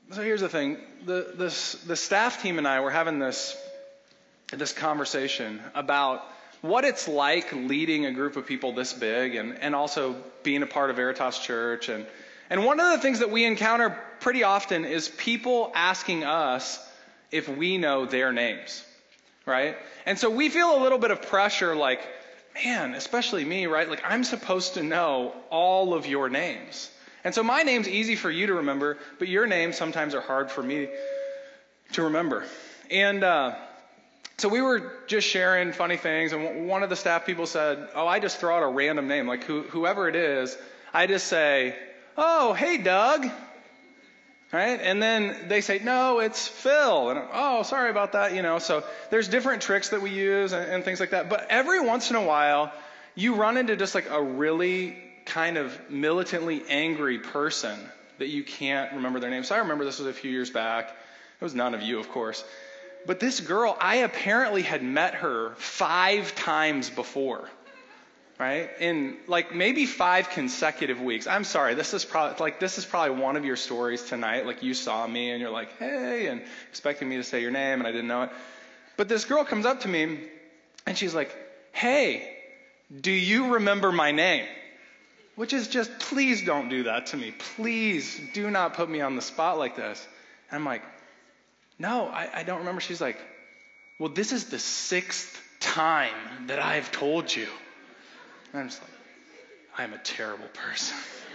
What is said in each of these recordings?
So here's the thing. The staff team and I were having this conversation about what it's like leading a group of people this big and also being a part of Veritas Church. And one of the things that we encounter pretty often is people asking us if we know their names, right? And so we feel a little bit of pressure like, man, especially me, right? Like I'm supposed to know all of your names. And so my name's easy for you to remember, but your names sometimes are hard for me to remember. And so we were just sharing funny things, and one of the staff people said, oh, I just throw out a random name, like whoever it is, I just say, oh, hey, Doug, right? And then they say, no, it's Phil. And oh, sorry about that, So there's different tricks that we use and things like that. But every once in a while, you run into just like a really kind of militantly angry person that you can't remember their name. So I remember this was a few years back. It was none of you, of course. But this girl, I apparently had met her 5 times before, right? In like maybe 5 consecutive weeks. I'm sorry, this is probably one of your stories tonight. Like you saw me and you're like, hey, and expecting me to say your name and I didn't know it. But this girl comes up to me and she's like, hey, do you remember my name? Which is just, please don't do that to me. Please do not put me on the spot like this. And I'm like, no, I don't remember. She's like, well, this is the 6th time that I've told you. And I'm just like, I am a terrible person.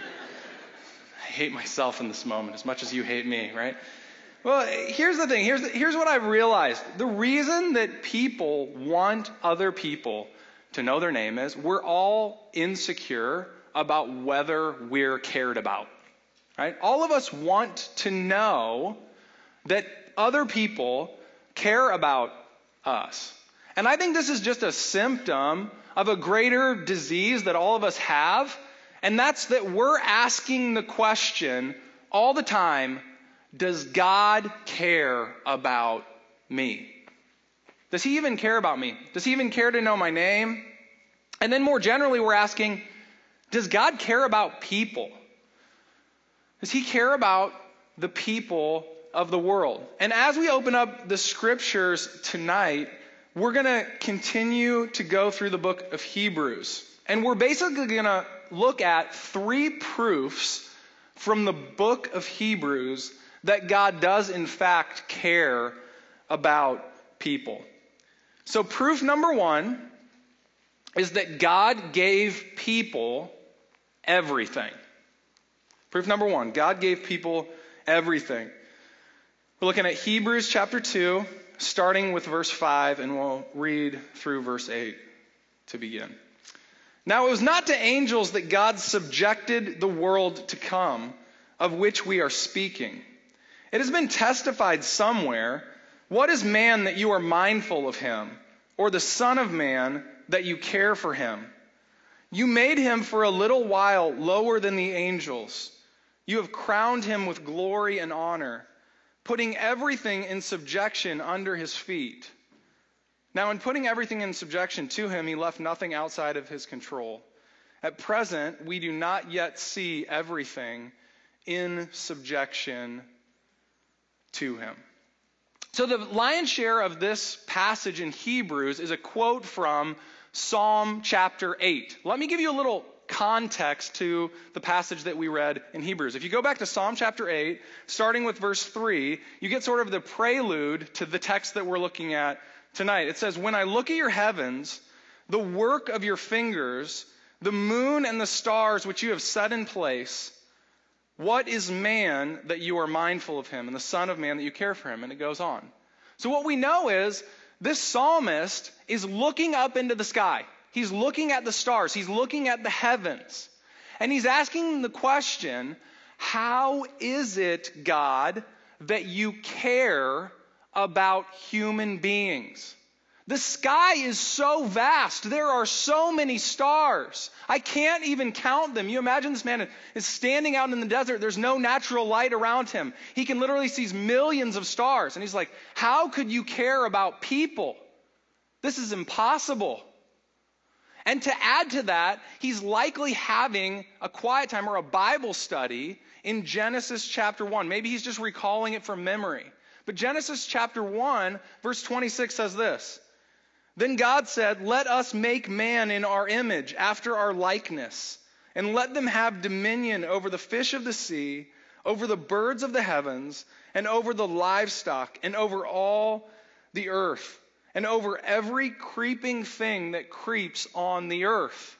I hate myself in this moment as much as you hate me, right? Well, here's the thing. Here's what I've realized. The reason that people want other people to know their name is we're all insecure about whether we're cared about, right? All of us want to know that other people care about us. And I think this is just a symptom of a greater disease that all of us have, and that's that we're asking the question all the time, does God care about me? Does he even care about me? Does he even care to know my name? And then more generally, we're asking, does God care about people? Does he care about the people of the world? And as we open up the scriptures tonight, we're going to continue to go through the book of Hebrews. And we're basically going to look at 3 proofs from the book of Hebrews that God does in fact care about people. So proof number 1 is that God gave people everything. Proof number 1, God gave people everything. We're looking at Hebrews chapter 2, starting with verse 5, and we'll read through verse 8 to begin. Now it was not to angels that God subjected the world to come, of which we are speaking. It has been testified somewhere, what is man that you are mindful of him, or the son of man that you care for him? You made him for a little while lower than the angels. You have crowned him with glory and honor, putting everything in subjection under his feet. Now, in putting everything in subjection to him, he left nothing outside of his control. At present, we do not yet see everything in subjection to him. So the lion's share of this passage in Hebrews is a quote from Psalm chapter 8. Let me give you a little context to the passage that we read in Hebrews. If you go back to Psalm chapter 8, starting with verse 3, you get sort of the prelude to the text that we're looking at tonight. It says, when I look at your heavens, the work of your fingers, the moon and the stars which you have set in place, what is man that you are mindful of him, and the son of man that you care for him? And it goes on. So what we know is this psalmist is looking up into the sky. He's looking at the stars. He's looking at the heavens. And he's asking the question, how is it, God, that you care about human beings? The sky is so vast. There are so many stars. I can't even count them. You imagine this man is standing out in the desert. There's no natural light around him. He can literally see millions of stars. And he's like, how could you care about people? This is impossible. And to add to that, he's likely having a quiet time or a Bible study in Genesis chapter 1. Maybe he's just recalling it from memory. But Genesis chapter 1, verse 26 says this. Then God said, let us make man in our image, after our likeness, and let them have dominion over the fish of the sea, over the birds of the heavens, and over the livestock, and over all the earth, and over every creeping thing that creeps on the earth.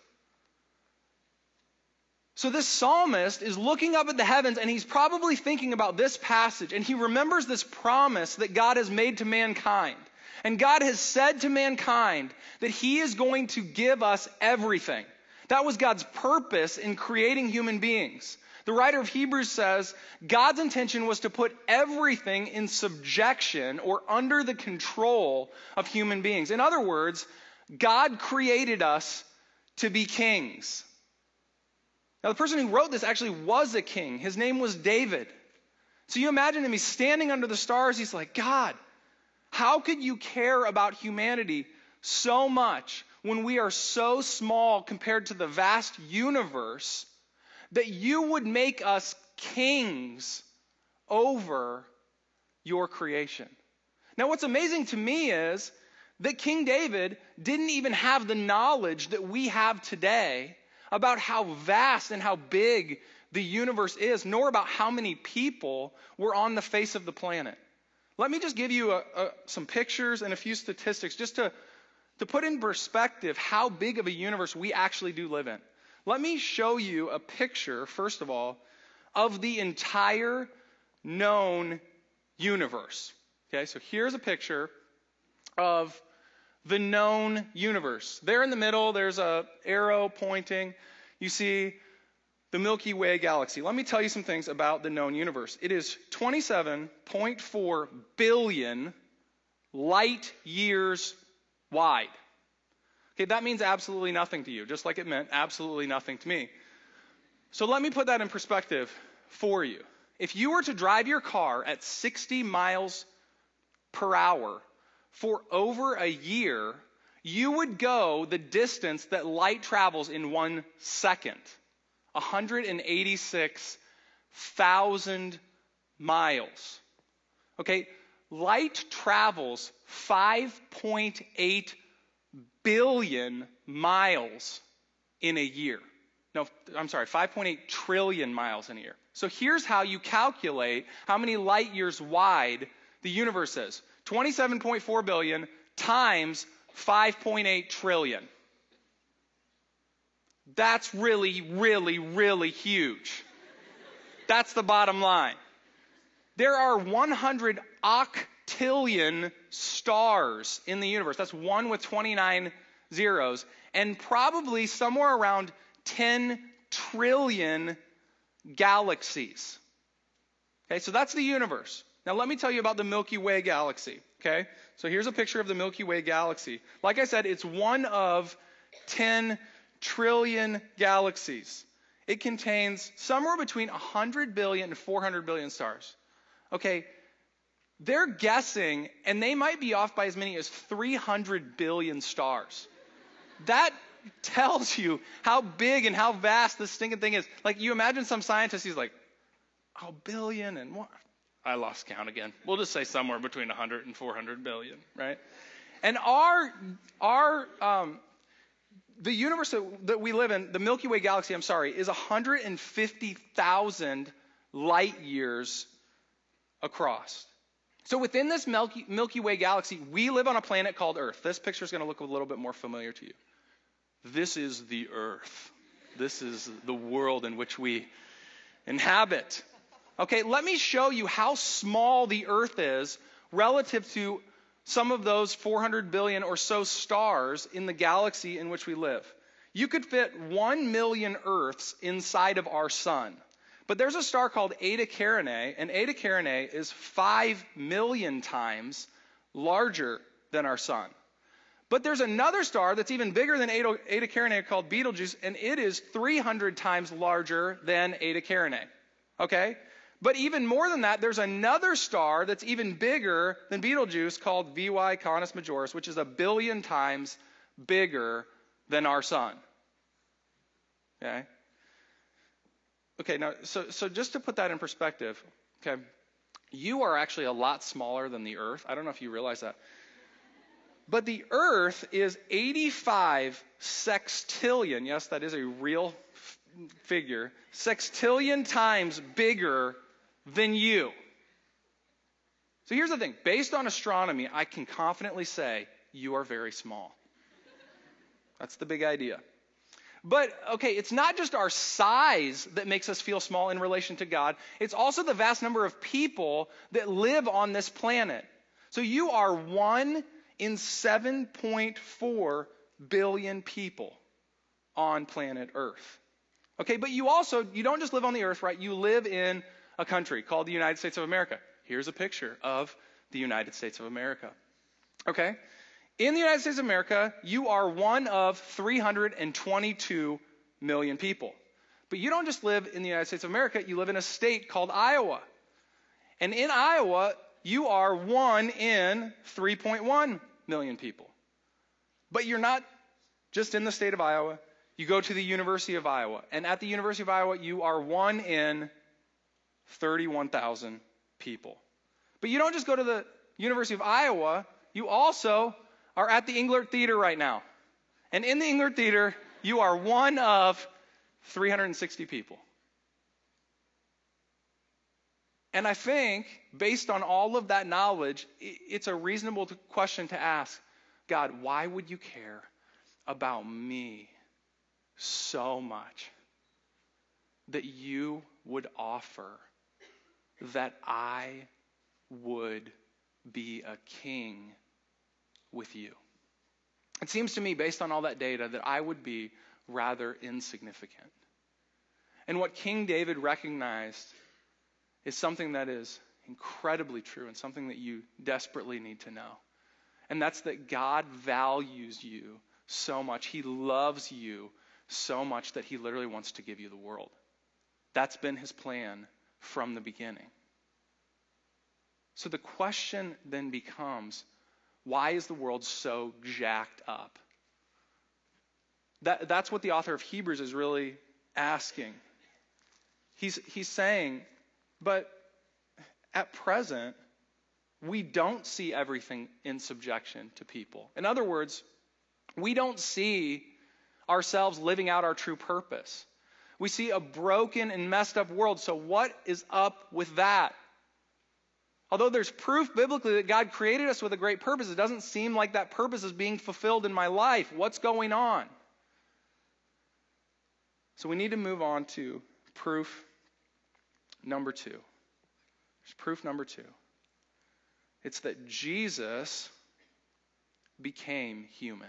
So this psalmist is looking up at the heavens, and he's probably thinking about this passage, and he remembers this promise that God has made to mankind. And God has said to mankind that he is going to give us everything. That was God's purpose in creating human beings. The writer of Hebrews says God's intention was to put everything in subjection or under the control of human beings. In other words, God created us to be kings. Now, the person who wrote this actually was a king. His name was David. So you imagine him, he's standing under the stars. He's like, God, how could you care about humanity so much when we are so small compared to the vast universe that you would make us kings over your creation? Now, what's amazing to me is that King David didn't even have the knowledge that we have today about how vast and how big the universe is, nor about how many people were on the face of the planet. Let me just give you some pictures and a few statistics just to put in perspective how big of a universe we actually do live in. Let me show you a picture, first of all, of the entire known universe. Okay, so here's a picture of the known universe. There in the middle, there's an arrow pointing. You see the Milky Way galaxy. Let me tell you some things about the known universe. It is 27.4 billion light years wide. Okay, that means absolutely nothing to you, just like it meant absolutely nothing to me. So let me put that in perspective for you. If you were to drive your car at 60 miles per hour for over a year, you would go the distance that light travels in 1 second. 186,000 miles. Okay, light travels 5.8 billion miles in a year. No, I'm sorry, 5.8 trillion miles in a year. So here's how you calculate how many light years wide the universe is. 27.4 billion times 5.8 trillion. That's really, really, really huge. That's the bottom line. There are 100 octillion stars in the universe. That's 1 with 29 zeros. And probably somewhere around 10 trillion galaxies. Okay, so that's the universe. Now let me tell you about the Milky Way galaxy. Okay, so here's a picture of the Milky Way galaxy. Like I said, it's one of 10 trillion galaxies. It contains somewhere between 100 billion and 400 billion stars. Okay, they're guessing, and they might be off by as many as 300 billion stars. That tells you how big and how vast this stinking thing is. Like, you imagine some scientist, he's like, oh, billion and what? I lost count again. We'll just say somewhere between 100 and 400 billion, right? And the universe that we live in, the Milky Way galaxy, is 150,000 light years across. So within this Milky Way galaxy, we live on a planet called Earth. This picture is going to look a little bit more familiar to you. This is the Earth. This is the world in which we inhabit. Okay, let me show you how small the Earth is relative to some of those 400 billion or so stars in the galaxy in which we live. You could fit 1 million Earths inside of our sun. But there's a star called Eta Carinae, and Eta Carinae is 5 million times larger than our sun. But there's another star that's even bigger than Eta Carinae called Betelgeuse, and it is 300 times larger than Eta Carinae. Okay? But even more than that, there's another star that's even bigger than Betelgeuse called VY Canis Majoris, which is 1 billion times bigger than our sun. Okay? Okay, now, so just to put that in perspective, okay, you are actually a lot smaller than the Earth. I don't know if you realize that. But the Earth is 85 sextillion, yes, that is a real figure, sextillion times bigger than you. So here's the thing. Based on astronomy, I can confidently say you are very small. That's the big idea. But, okay, it's not just our size that makes us feel small in relation to God. It's also the vast number of people that live on this planet. So you are 1 in 7.4 billion people on planet Earth. Okay, but you don't just live on the Earth, right? You live in a country called the United States of America. Here's a picture of the United States of America. Okay? In the United States of America, you are one of 322 million people. But you don't just live in the United States of America, you live in a state called Iowa. And in Iowa, you are 1 in 3.1 million people. But you're not just in the state of Iowa. You go to the University of Iowa. And at the University of Iowa, you are 1 in 31,000 people. But you don't just go to the University of Iowa. You also are at the Englert Theater right now. And in the Englert Theater, you are 1 of 360 people. And I think, based on all of that knowledge, it's a reasonable question to ask, God, why would you care about me so much that you would offer that I would be a king with you? It seems to me, based on all that data, that I would be rather insignificant. And what King David recognized is something that is incredibly true and something that you desperately need to know. And that's that God values you so much. He loves you so much that he literally wants to give you the world. That's been his plan from the beginning. So the question then becomes, why is the world so jacked up? That's what the author of Hebrews is really asking. He's saying, but at present, we don't see everything in subjection to people. In other words, we don't see ourselves living out our true purpose. We see a broken and messed up world. So what is up with that? Although there's proof biblically that God created us with a great purpose, it doesn't seem like that purpose is being fulfilled in my life. What's going on? So we need to move on to proof number 2. There's proof number 2. It's that Jesus became human.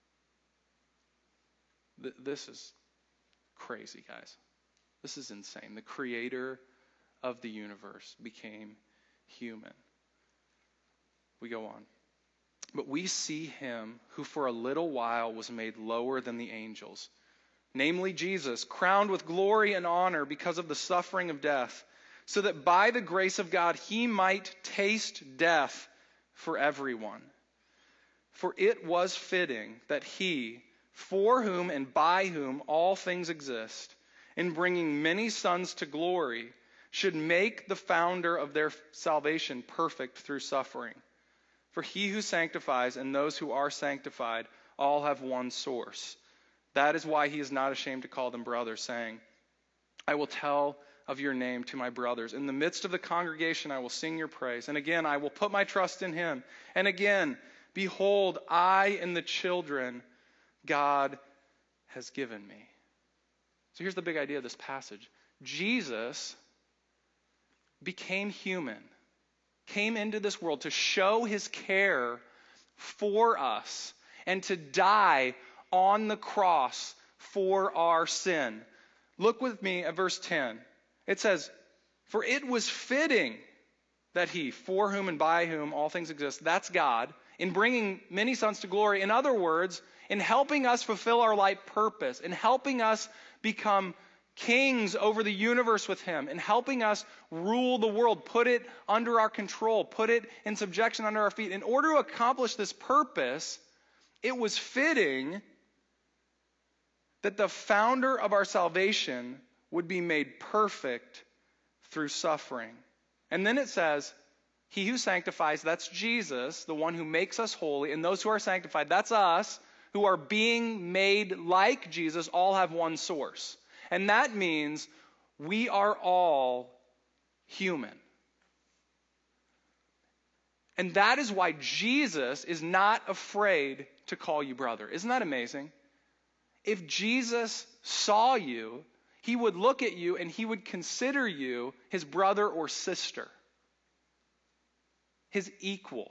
This is crazy, guys. This is insane. The creator of the universe became human. We go on. But we see him who for a little while was made lower than the angels, namely Jesus, crowned with glory and honor because of the suffering of death, so that by the grace of God he might taste death for everyone. For it was fitting that he, for whom and by whom all things exist, in bringing many sons to glory, should make the founder of their salvation perfect through suffering. For he who sanctifies and those who are sanctified all have one source. That is why he is not ashamed to call them brothers, saying, I will tell of your name to my brothers. In the midst of the congregation I will sing your praise. And again, I will put my trust in him. And again, behold, I and the children God has given me. So here's the big idea of this passage. Jesus became human, came into this world to show his care for us and to die on the cross for our sin. Look with me at verse 10. It says, for it was fitting that he, for whom and by whom all things exist, that's God, in bringing many sons to glory. In other words, in helping us fulfill our life purpose, in helping us become kings over the universe with him, in helping us rule the world, put it under our control, put it in subjection under our feet. In order to accomplish this purpose, it was fitting that the founder of our salvation would be made perfect through suffering. And then it says, he who sanctifies, that's Jesus, the one who makes us holy, and those who are sanctified, that's us, who are being made like Jesus, all have one source. And that means we are all human. And that is why Jesus is not afraid to call you brother. Isn't that amazing? If Jesus saw you, he would look at you and he would consider you his brother or sister, his equal.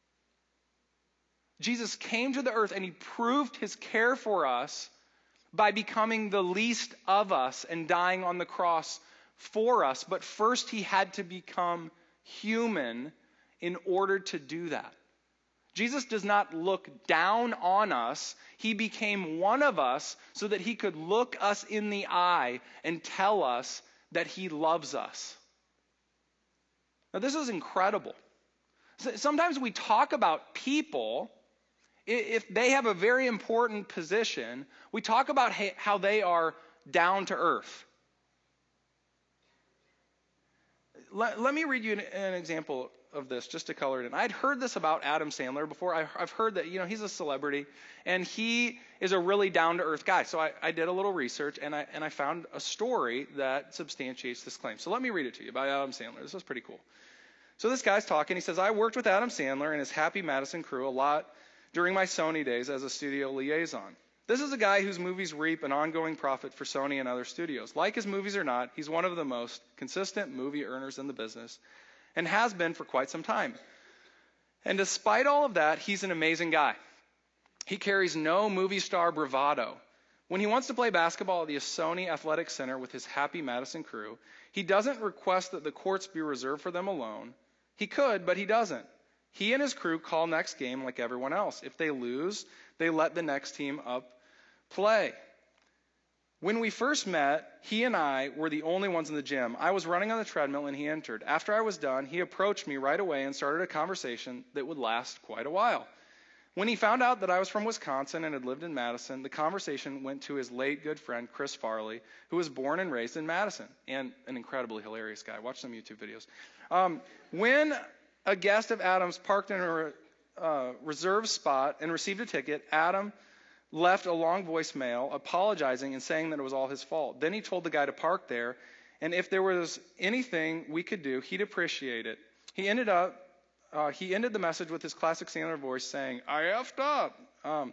Jesus came to the earth and he proved his care for us by becoming the least of us and dying on the cross for us. But first he had to become human in order to do that. Jesus does not look down on us. He became one of us so that he could look us in the eye and tell us that he loves us. Now this is incredible. Sometimes we talk about people, if they have a very important position, we talk about how they are down to earth. Let me read you an example of this just to color it in. I'd heard this about Adam Sandler before. I've heard that, he's a celebrity and he is a really down-to-earth guy. So I did a little research and I found a story that substantiates this claim. So let me read it to you about Adam Sandler. This was pretty cool. So this guy's talking. He says, I worked with Adam Sandler and his Happy Madison crew a lot during my Sony days as a studio liaison. This is a guy whose movies reap an ongoing profit for Sony and other studios. Like his movies or not, he's one of the most consistent movie earners in the business and has been for quite some time. And despite all of that, he's an amazing guy. He carries no movie star bravado. When he wants to play basketball at the Sony Athletic Center with his Happy Madison crew, he doesn't request that the courts be reserved for them alone. He could, but he doesn't. He and his crew call next game like everyone else. If they lose, they let the next team up play. When we first met, he and I were the only ones in the gym. I was running on the treadmill and he entered. After I was done, he approached me right away and started a conversation that would last quite a while. When he found out that I was from Wisconsin and had lived in Madison, the conversation went to his late good friend, Chris Farley, who was born and raised in Madison, and an incredibly hilarious guy. Watch some YouTube videos. When a guest of Adam's parked in a reserved spot and received a ticket, Adam left a long voicemail apologizing and saying that it was all his fault. Then he told the guy to park there, and if there was anything we could do, he'd appreciate it. He ended the message with his classic Sandler voice saying, I effed up.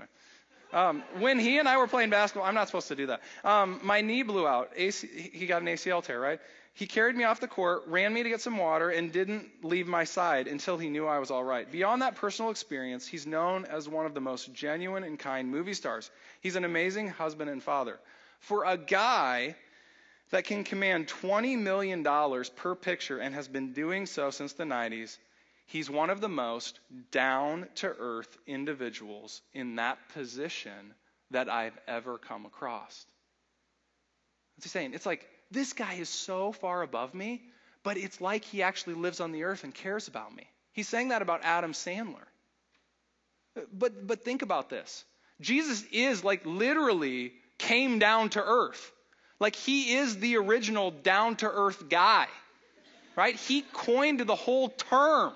When he and I were playing basketball, I'm not supposed to do that. My knee blew out. He got an ACL tear, right? He carried me off the court, ran me to get some water, and didn't leave my side until he knew I was all right. Beyond that personal experience, he's known as one of the most genuine and kind movie stars. He's an amazing husband and father. For a guy that can command $20 million per picture and has been doing so since the 90s, he's one of the most down-to-earth individuals in that position that I've ever come across. What's he saying? It's like, this guy is so far above me, but it's like he actually lives on the earth and cares about me. He's saying that about Adam Sandler. But think about this. Jesus is literally came down to earth. He is the original down-to-earth guy, right? He coined the whole term.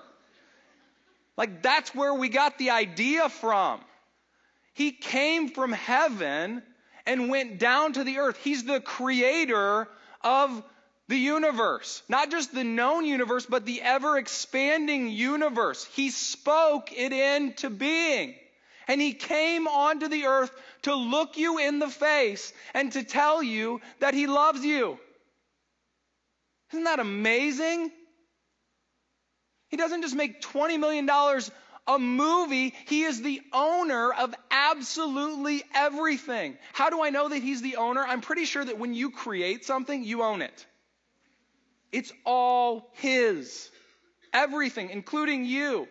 That's where we got the idea from. He came from heaven and went down to the earth. He's the creator of the universe. Not just the known universe, but the ever-expanding universe. He spoke it into being. And he came onto the earth to look you in the face and to tell you that he loves you. Isn't that amazing? He doesn't just make $20 million a movie. He is the owner of absolutely everything. How do I know that he's the owner? I'm pretty sure that when you create something, you own it. It's all his. Everything, including you.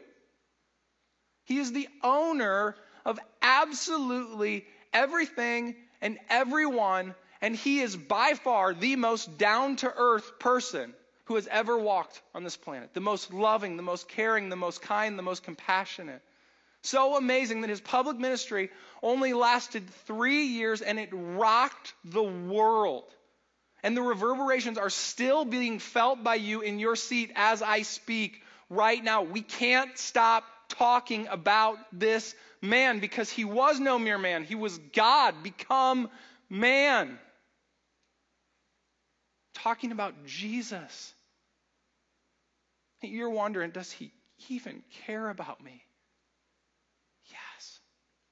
He is the owner of absolutely everything and everyone, and he is by far the most down-to-earth person who has ever walked on this planet. The most loving, the most caring, the most kind, the most compassionate. So amazing that his public ministry only lasted 3 years and it rocked the world. And the reverberations are still being felt by you in your seat as I speak right now. We can't stop talking about this man because he was no mere man. He was God become man. Talking about Jesus. You're wondering, does he even care about me? Yes.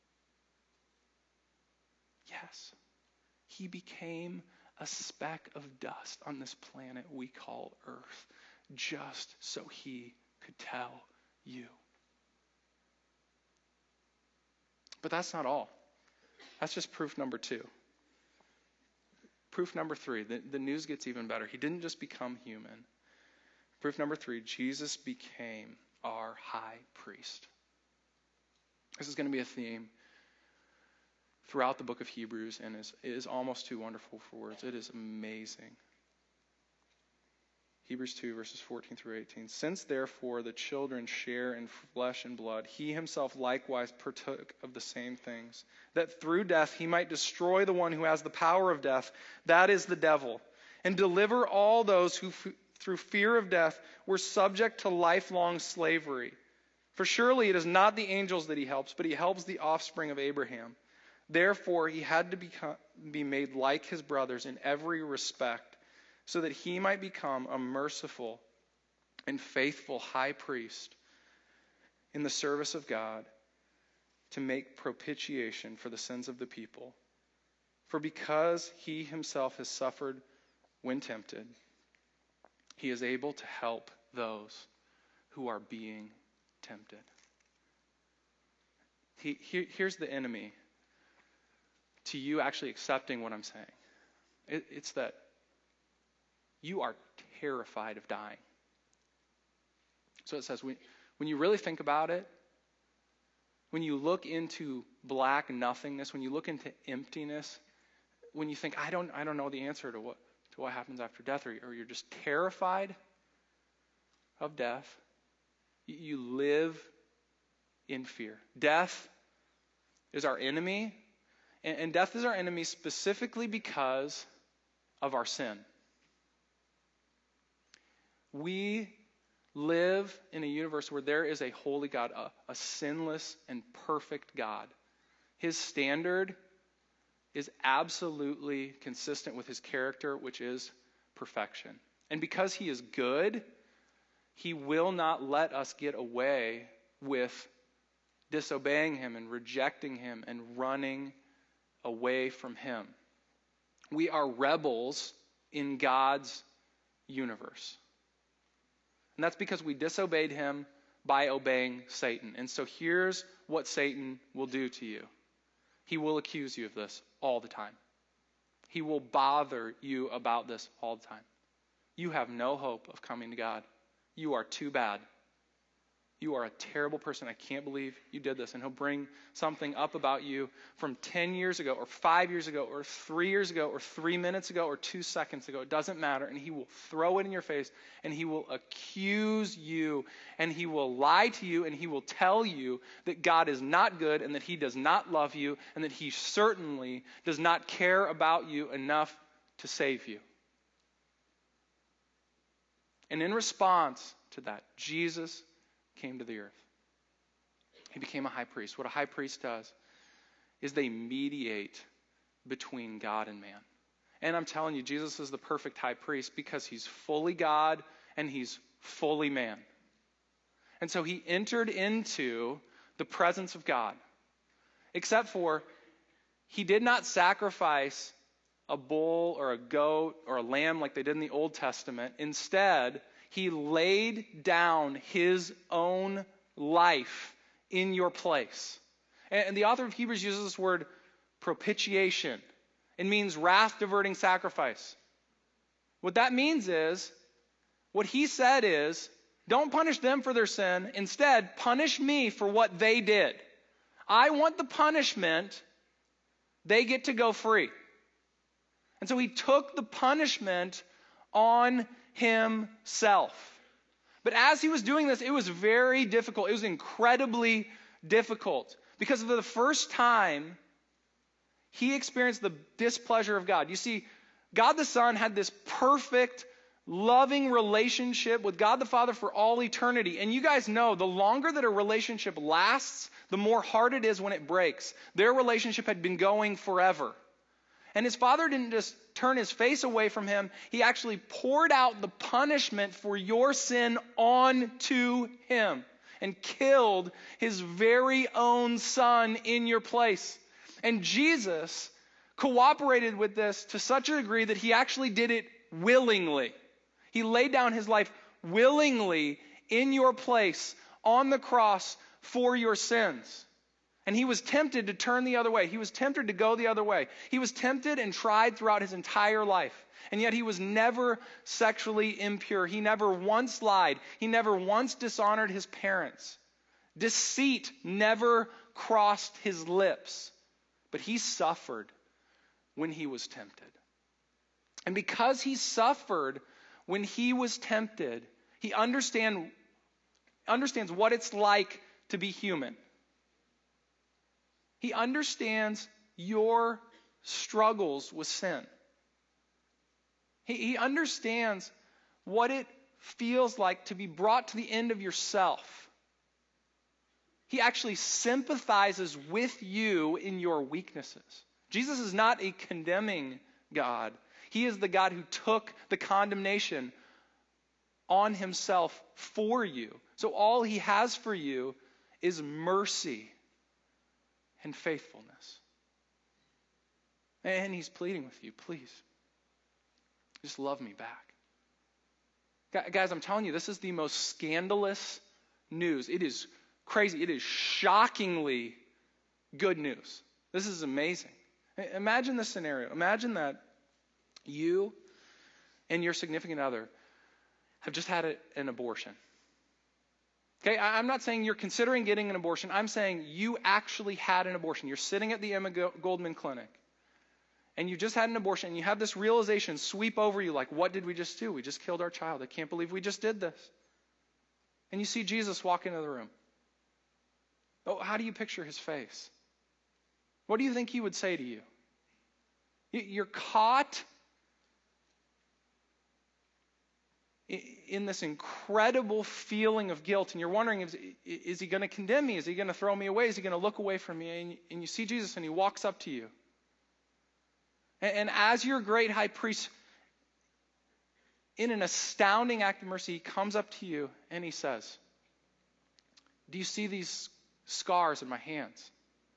Yes. He became a speck of dust on this planet we call Earth, just so he could tell you. But that's not all. That's just proof number 2. Proof number 3, the news gets even better. He didn't just become human. Proof number 3, Jesus became our high priest. This is going to be a theme throughout the book of Hebrews, and it is almost too wonderful for words. It is amazing. Hebrews 2, verses 14 through 18. Since therefore the children share in flesh and blood, he himself likewise partook of the same things, that through death he might destroy the one who has the power of death, that is the devil, and deliver all those who through fear of death were subject to lifelong slavery. For surely it is not the angels that he helps, but he helps the offspring of Abraham. Therefore he had to be made like his brothers in every respect, so that he might become a merciful and faithful high priest in the service of God to make propitiation for the sins of the people. For because he himself has suffered when tempted, he is able to help those who are being tempted. Here's the enemy to you actually accepting what I'm saying. It's that you are terrified of dying. So it says, when you really think about it, when you look into black nothingness, when you look into emptiness, when you think, I don't know the answer to what happens after death, or you're just terrified of death, you live in fear. Death is our enemy, and death is our enemy specifically because of our sin. We live in a universe where there is a holy God, a sinless and perfect God. His standard is absolutely consistent with his character, which is perfection. And because he is good, he will not let us get away with disobeying him and rejecting him and running away from him. We are rebels in God's universe. And that's because we disobeyed him by obeying Satan. And so here's what Satan will do to you. He will accuse you of this all the time. He will bother you about this all the time. You have no hope of coming to God. You are too bad. You are a terrible person. I can't believe you did this. And he'll bring something up about you from 10 years ago or 5 years ago or 3 years ago or 3 minutes ago or 2 seconds ago. It doesn't matter. And he will throw it in your face and he will accuse you and he will lie to you and he will tell you that God is not good and that he does not love you and that he certainly does not care about you enough to save you. And in response to that, Jesus came to the earth. He became a high priest. What a high priest does is they mediate between God and man. And I'm telling you, Jesus is the perfect high priest because he's fully God and he's fully man. And so he entered into the presence of God. Except for he did not sacrifice a bull or a goat or a lamb like they did in the Old Testament. Instead, he laid down his own life in your place. And the author of Hebrews uses this word propitiation. It means wrath-diverting sacrifice. What that means is, what he said is, don't punish them for their sin. Instead, punish me for what they did. I want the punishment. They get to go free. And so he took the punishment on himself. But as he was doing this, it was very difficult. It was incredibly difficult. Because for the first time, he experienced the displeasure of God. You see, God the Son had this perfect, loving relationship with God the Father for all eternity. And you guys know, the longer that a relationship lasts, the more hard it is when it breaks. Their relationship had been going forever. And his Father didn't just turn his face away from him. He actually poured out the punishment for your sin onto him and killed his very own Son in your place. And Jesus cooperated with this to such a degree that he actually did it willingly. He laid down his life willingly in your place on the cross for your sins. And he was tempted to turn the other way. He was tempted to go the other way. He was tempted and tried throughout his entire life. And yet he was never sexually impure. He never once lied. He never once dishonored his parents. Deceit never crossed his lips. But he suffered when he was tempted. And because he suffered when he was tempted, he understands what it's like to be human. He understands your struggles with sin. He understands what it feels like to be brought to the end of yourself. He actually sympathizes with you in your weaknesses. Jesus is not a condemning God. He is the God who took the condemnation on himself for you. So all he has for you is mercy and faithfulness. And he's pleading with you, please, just love me back. Guys, I'm telling you, this is the most scandalous news. It is crazy. It is shockingly good news. This is amazing. Imagine this scenario. Imagine that you and your significant other have just had an abortion. Okay, I'm not saying you're considering getting an abortion. I'm saying you actually had an abortion. You're sitting at the Emma Goldman Clinic, and you just had an abortion, and you have this realization sweep over you like, what did we just do? We just killed our child. I can't believe we just did this. And you see Jesus walk into the room. Oh, how do you picture his face? What do you think he would say to you? You're caught in this incredible feeling of guilt, and you're wondering, is he going to condemn me? Is he going to throw me away? Is he going to look away from me? And you see Jesus, and he walks up to you. And as your great high priest, in an astounding act of mercy, he comes up to you, and he says, do you see these scars in my hands?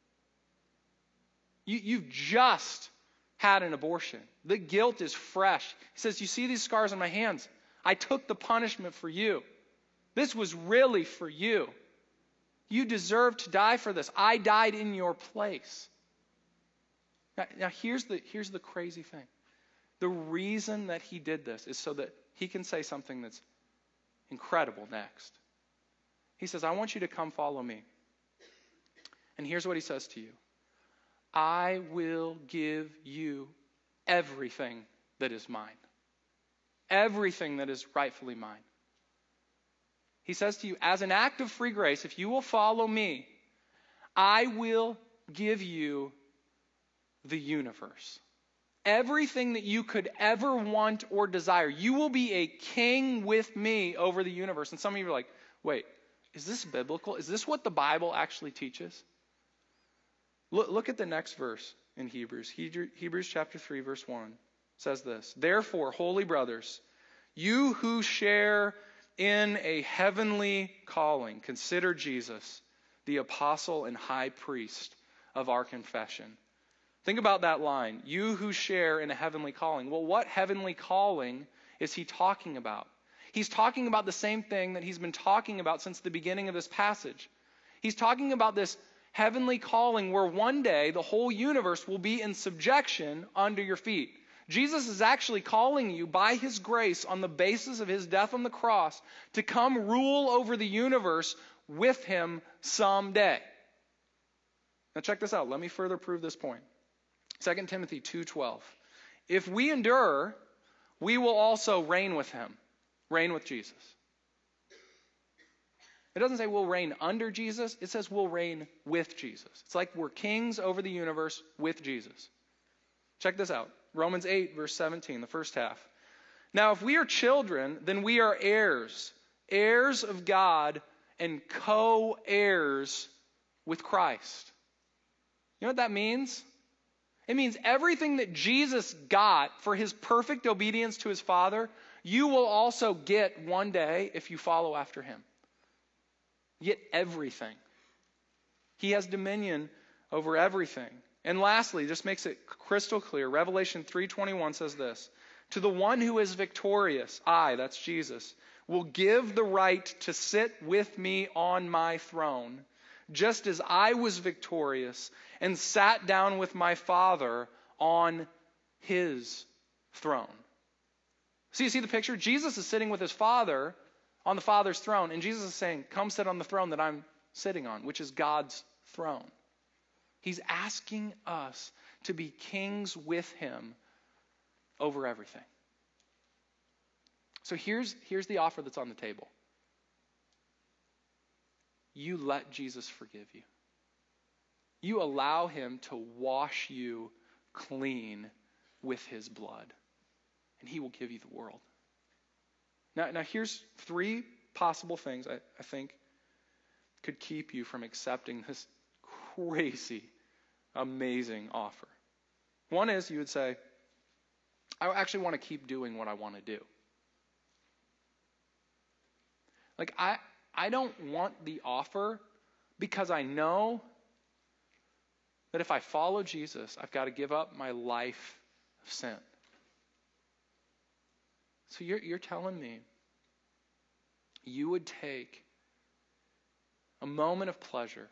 You've just had an abortion. The guilt is fresh. He says, you see these scars on my hands? I took the punishment for you. This was really for you. You deserve to die for this. I died in your place. Now here's the crazy thing. The reason that he did this is so that he can say something that's incredible next. He says, I want you to come follow me. And here's what he says to you. I will give you everything that is mine. Everything that is rightfully mine. He says to you, as an act of free grace, if you will follow me, I will give you the universe. Everything that you could ever want or desire. You will be a king with me over the universe. And some of you are like, wait, is this biblical? Is this what the Bible actually teaches? Look at the next verse in Hebrews. Hebrews chapter 3, verse 1 says this. Therefore, holy brothers, you who share in a heavenly calling, consider Jesus, the apostle and high priest of our confession. Think about that line. You who share in a heavenly calling. Well, what heavenly calling is he talking about? He's talking about the same thing that he's been talking about since the beginning of this passage. He's talking about this heavenly calling where one day the whole universe will be in subjection under your feet. Jesus is actually calling you by his grace on the basis of his death on the cross to come rule over the universe with him someday. Now check this out. Let me further prove this point. 2 Timothy 2:12. If we endure, we will also reign with him. Reign with Jesus. It doesn't say we'll reign under Jesus. It says we'll reign with Jesus. It's like we're kings over the universe with Jesus. Check this out. Romans 8, verse 17, the first half. Now, if we are children, then we are heirs, heirs of God and co-heirs with Christ. You know what that means? It means everything that Jesus got for his perfect obedience to his Father, you will also get one day if you follow after him. You get everything. He has dominion over everything. And lastly, just makes it crystal clear, Revelation 3:21 says this, to the one who is victorious, I, that's Jesus, will give the right to sit with me on my throne, just as I was victorious and sat down with my Father on his throne. So you see the picture? Jesus is sitting with his Father on the Father's throne, and Jesus is saying, come sit on the throne that I'm sitting on, which is God's throne. He's asking us to be kings with him over everything. So here's the offer that's on the table. You let Jesus forgive you. You allow him to wash you clean with his blood. And he will give you the world. Now here's 3 possible things I think could keep you from accepting this crazy, amazing offer. One is you would say, I actually want to keep doing what I want to do. Like, I don't want the offer because I know that if I follow Jesus, I've got to give up my life of sin. So you're telling me you would take a moment of pleasure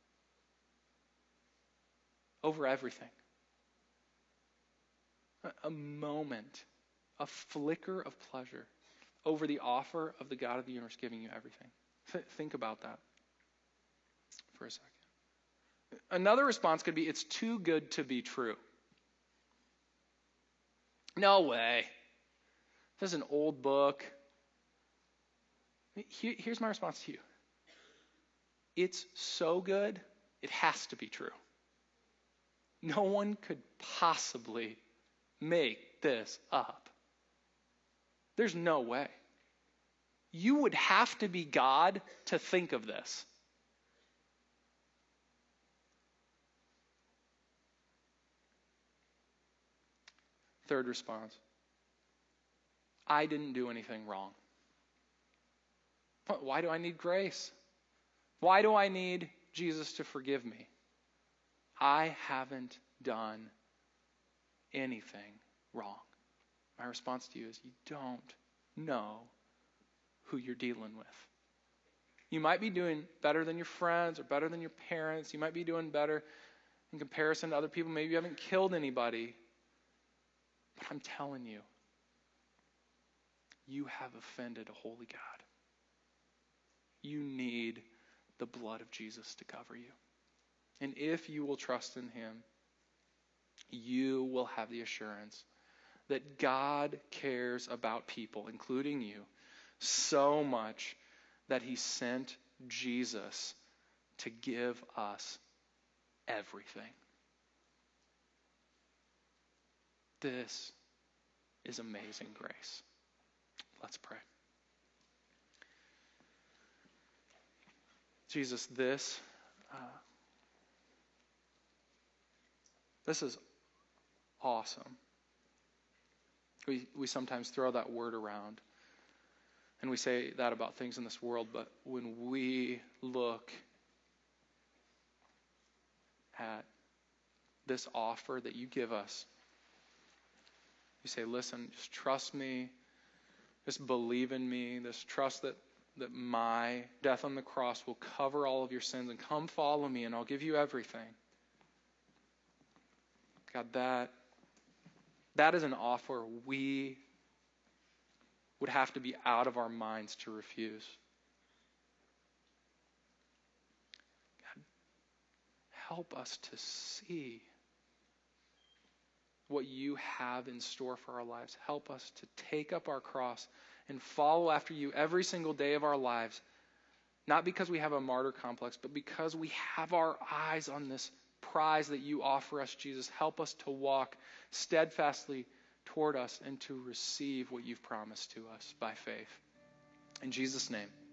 over everything. A moment, a flicker of pleasure over the offer of the God of the universe giving you everything. Think about that for a second. Another response could be, it's too good to be true. No way. This is an old book. Here's my response to you. It's so good, it has to be true. No one could possibly make this up. There's no way. You would have to be God to think of this. Third response. I didn't do anything wrong. Why do I need grace? Why do I need Jesus to forgive me? I haven't done anything wrong. My response to you is you don't know who you're dealing with. You might be doing better than your friends or better than your parents. You might be doing better in comparison to other people. Maybe you haven't killed anybody. But I'm telling you, you have offended a holy God. You need the blood of Jesus to cover you. And if you will trust in him, you will have the assurance that God cares about people, including you, so much that he sent Jesus to give us everything. This is amazing grace. Let's pray. Jesus, this is awesome. We sometimes throw that word around, and we say that about things in this world, but when we look at this offer that you give us, you say, listen, just trust me, just believe in me, just trust that my death on the cross will cover all of your sins, and come follow me and I'll give you everything. God, that is an offer we would have to be out of our minds to refuse. God, help us to see what you have in store for our lives. Help us to take up our cross and follow after you every single day of our lives, Not because we have a martyr complex, but because we have our eyes on this prize that you offer us, Jesus. Help us to walk steadfastly toward us and to receive what you've promised to us by faith. In Jesus' name.